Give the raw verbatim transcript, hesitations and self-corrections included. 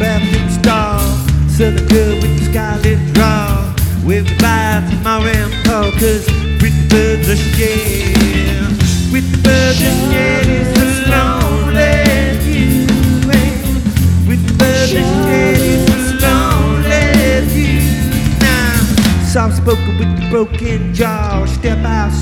bathroom stall, southern girl with the scarlet draw. We'll fly tomorrow and call, cause with the birds are shed. With the birds are shed, it's a lonely view. With the birds are shed, it's a lonely view. Now, soft spoken with the broken jaw, step out.